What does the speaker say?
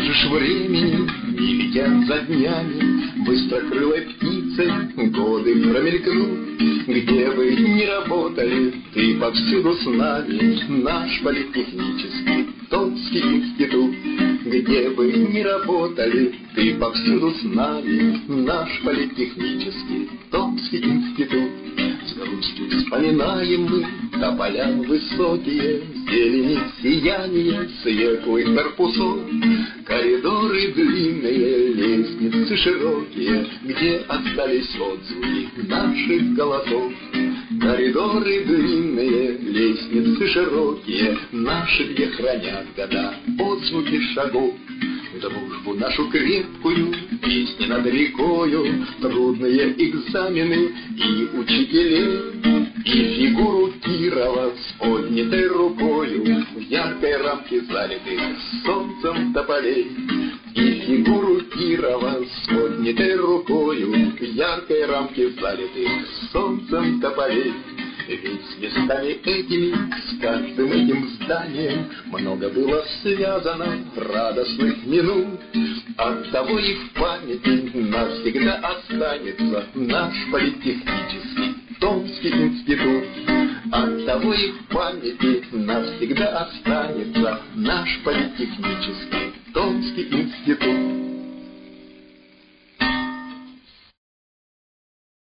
увяжешь времени, и летят за днями быстрокрылой птицей годы промелькнут. Где вы не работали, ты повсюду с нами, наш политехнический Томский институт. Где бы ни работали, ты повсюду с нами, наш политехнический Томский институт. С грустью вспоминаем мы тополя высокие, зелени сияние светлых корпусов, коридоры длинные, лестницы широкие, где остались отзвуки наших голосов. Коридоры длинные, лестницы широкие, наши, где хранят года отзвуки шагов. Дружбу нашу крепкую, песни над рекою, трудные экзамены и учителей, и фигуру Кирова с поднятой рукою в яркой рамке залитых солнцем тополей. И фигуру Кирова с поднятой рукою в яркой рамке залитых солнцем тополей. Ведь с местами этими, с каждым этим зданием много было связано радостных минут. Оттого и в памяти навсегда останется наш политехнический Томский институт. Оттого и в памяти навсегда останется наш политехнический Томский институт.